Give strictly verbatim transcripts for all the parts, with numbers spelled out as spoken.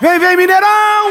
Vem, vem, Mineirão!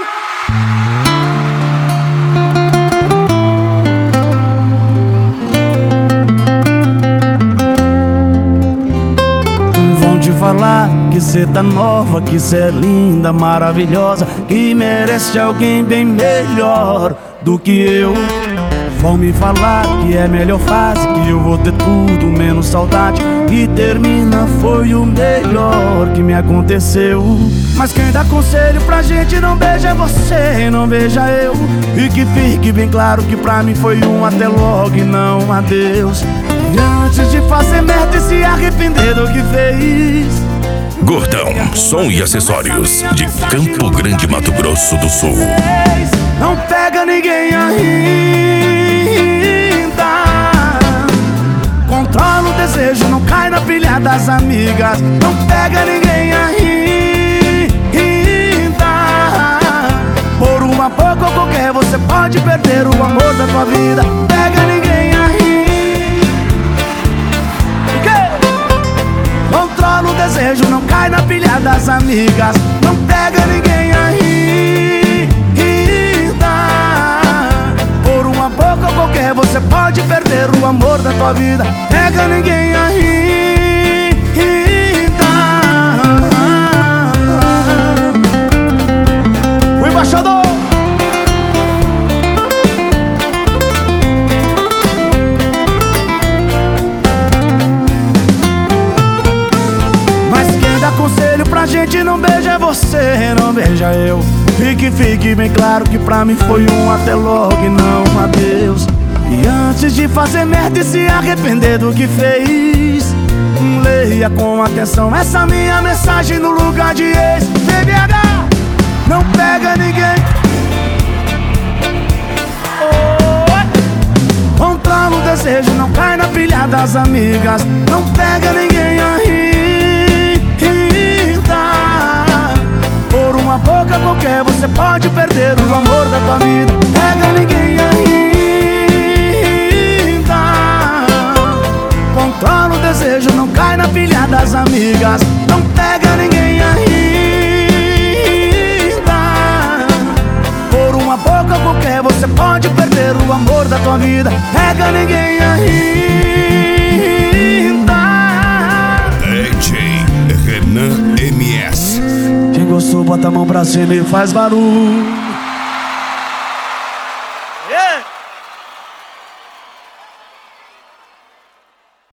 Vão te falar que cê tá nova, que cê é linda, maravilhosa, que merece alguém bem melhor do que eu. Vão me falar que é a melhor fase, que eu vou ter tudo menos saudade, e termina foi o melhor que me aconteceu. Mas quem dá conselho pra gente não beija você, não beija eu. E que fique bem claro que pra mim foi um até logo e não um adeus. E antes de fazer merda e se arrepender do que fez. Gordão, som e acessórios de Campo Grande, Mato Grosso do Sul. Não pega ninguém ainda. Controla o desejo, não cai na pilha das amigas. Não pega ninguém ainda. Por uma pouco ou qualquer você pode perder o amor da tua vida. Pega ninguém ainda. Controla o desejo, não cai na pilha das amigas. Não pega ninguém ainda. Por uma boca ou qualquer você pode perder o amor da tua vida. Pega ninguém ainda. O embaixador. Conselho pra gente não beija você, não beija eu. Fique, fique bem claro que pra mim foi um até logo e não um adeus. E antes de fazer merda e se arrepender do que fez, leia com atenção essa minha mensagem no lugar de ex. B B H, não pega ninguém. Oh, controla o desejo, não cai na pilha das amigas. Não pega ninguém ainda. Por uma boca qualquer você pode perder o amor da tua vida. Pega ninguém ainda. Controla o desejo, não cai na pilha das amigas. Não pega ninguém ainda. Por uma boca qualquer você pode perder o amor da tua vida. Pega ninguém ainda. D J Renan M S. Quem gostou bota a mão pra cima e faz barulho.